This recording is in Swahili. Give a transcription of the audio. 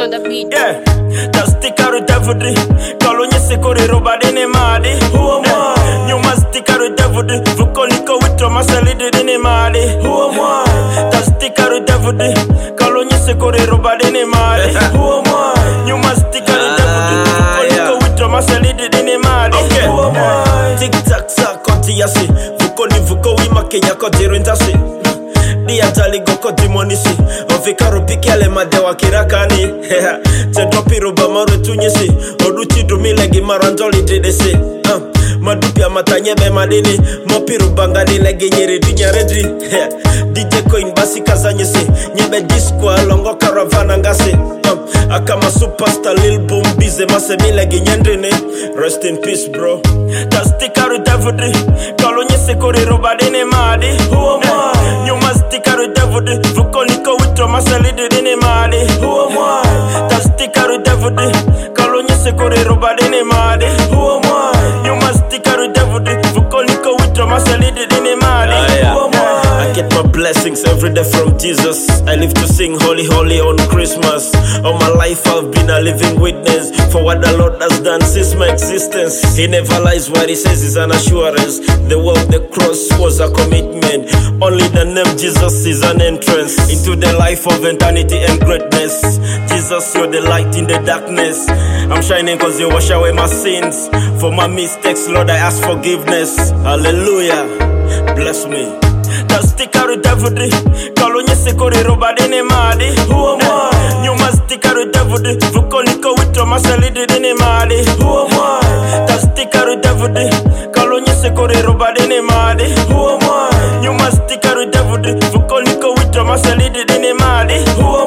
on the beat. Yeah, tastikaro devudri. Kolonye sekore robadene madi. Who am I? You must tikaro devudri. Vukoniko witro masalide dene madi. Who am I? Tastikaro devudri. Kolonye sekore robadene madi. Who am I? You must tikaro devudri. Vukoniko witro masalide dene madi. Okay. Who am I? Tic tac sa konti yasi. Vukoni vuko wima kenya kodiro indasi. Dia jali goko dimonisi Ovikaro pikiale madewa kirakani Tedropi ruba maru tunyisi Oduchi dumilegi marandoli didesi Madupia matanyebe madini Mopi rubangani legi nyeri dunya redri DJ coin basi kazanyisi Nyebe disco longo karavana ngasi Akama superstar Lil Boom Bize mase milegi nyendrini Rest in peace bro Tastikaru devudri Kolonye sekori rubadini madi Who am I? You must tikaro devudri Vukoniko witro masalidi dini madi Who am I? Tastikaru devudri Kolonye sekori rubadini madi Who am I? You must tikaro devudri Vukoniko witro masalidi dini madi Who am I? I get my blessings every day from Jesus. I live to sing holy, holy on Christmas. All my life I've been a living witness for what the Lord has done since my existence. He never lies, what he says is an assurance. The work, the cross was a commitment. Only the name Jesus is an entrance into the life of eternity and greatness. Jesus, you're the light in the darkness. I'm shining cause you wash away my sins. For my mistakes, Lord, I ask forgiveness. Hallelujah, bless me. Tastikaru devudri Kolonye sekori robadene madi Who am I? You must tikaru devudri Vukoniko witro masalidi dene madi Who am I? Tastikaru devudri Kolonye sekori robadene madi Who am I? You must tikaru devudri Vukoniko witro masalidi dene madi Who am I?